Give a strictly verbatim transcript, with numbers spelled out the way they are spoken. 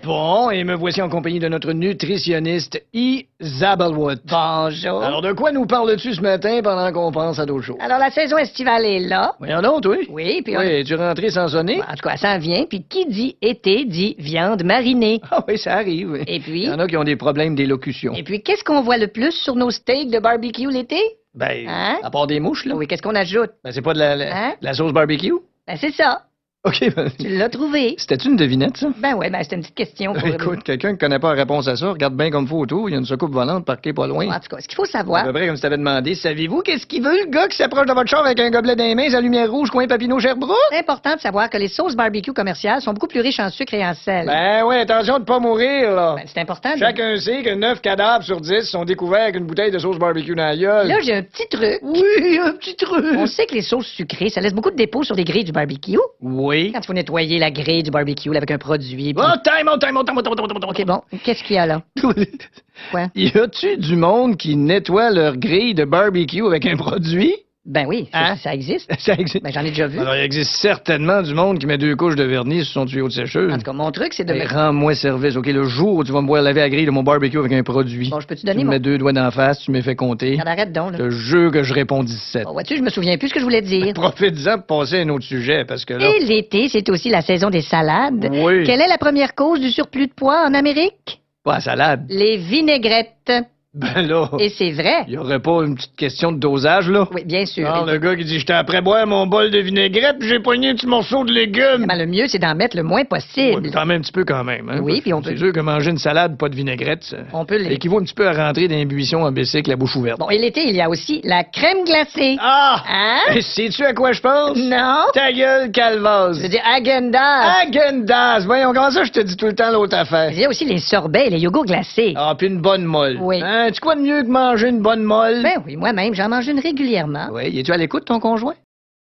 Bon, et me voici en compagnie de notre nutritionniste Isabelle Wood. Bonjour. Alors, de quoi nous parles-tu ce matin pendant qu'on pense à d'autres choses? Alors, la saison estivale est là. Voyons donc, oui. Oui, puis on... Oui, es-tu rentré sans sonner? En tout cas, ça en vient. Puis qui dit été dit viande marinée. Ah oui, ça arrive. Oui. Et puis? Il y en a qui ont des problèmes d'élocution. Et puis, qu'est-ce qu'on voit le plus sur nos steaks de barbecue l'été? Ben, Hein? à part des mouches, là. Oui, qu'est-ce qu'on ajoute? Ben, c'est pas de la, la, Hein? de la sauce barbecue? Ben, c'est ça. OK, ben... Tu l'as trouvé. C'était une devinette, ça? Ben ouais, ben c'était une petite question pour... Écoute, quelqu'un qui connaît pas la réponse à ça, regarde bien comme faut autour, il y a une soucoupe volante parquée pas loin. En tout cas, ce qu'il faut À savoir... peu près comme si t'avais demandé, savez-vous qu'est-ce qu'il veut, le gars qui s'approche de votre char avec un gobelet dans les mains, sa lumière rouge, coin Papineau, Sherbrooke? C'est important de savoir que les sauces barbecue commerciales sont beaucoup plus riches en sucre et en sel. Ben oui, attention de pas mourir, là. Ben, c'est important de... Chacun sait que neuf cadavres sur dix sont découverts avec une bouteille de sauce barbecue dans la gueule. Là, j'ai un petit truc. Oui, un petit truc. On sait que les sauces sucrées, ça laisse beaucoup de dépôts sur les grilles du barbecue. Oui. Quand il faut nettoyer la grille du barbecue là, avec un produit. puis- Oh, time out, time out, time out, time out, time out. OK, bon. Qu'est-ce qu'il y a là? Quoi? Y a-tu du monde qui nettoie leur grille de barbecue avec un produit? Ben oui, ça, Hein? ça existe. Ça existe. Ben, j'en ai déjà vu. Alors, il existe certainement du monde qui met deux couches de vernis sur son tuyau de sécheuse. En tout cas, mon truc, c'est de Hey, mettre... rends-moi service, OK? Le jour où tu vas me voir laver la grille de mon barbecue avec un produit, Bon, je peux-tu tu donner me mon... mets deux doigts d'en face, tu me fais compter. Regarde, arrête donc, Je là. te jure que je réponds dix-sept. Bon, vois-tu, je me souviens plus ce que je voulais dire. Profite-en pour passer à un autre sujet, parce que là... Et l'été, c'est aussi la saison des salades. Oui. Quelle est la première cause du surplus de poids en Amérique? Pas à salade. Les vinaigrettes. Ben là, Et c'est vrai. il y aurait pas une petite question de dosage, là? Oui, bien sûr. Non, Et- le gars qui dit « J'étais après boire mon bol de vinaigrette, puis j'ai poigné un petit morceau de légumes. Ben, le mieux, c'est d'en mettre le moins Ouais, possible. mais quand même un petit peu quand même, hein? Oui, puis on peut- C'est sûr que manger une salade, pas de vinaigrette, ça On peut les... équivaut un petit peu à rentrer dans un buisson en bicycle, la bouche ouverte. Bon, et l'été, il y a aussi la crème glacée. Ah! Hein? Et sais-tu à quoi je pense? Non? Ta gueule, Calvaz. Je veux dire Häagen-Dazs. Häagen-Dazs. Voyons, comment ça, je te dis tout le temps l'autre affaire? Il y a aussi les sorbets et les yogourts glacés. Ah, puis une bonne molle. Oui. Hein, tu quoi de mieux que manger une bonne molle? Ben oui, moi-même, j'en mange une régulièrement. Oui, es-tu à l'écoute, ton conjoint?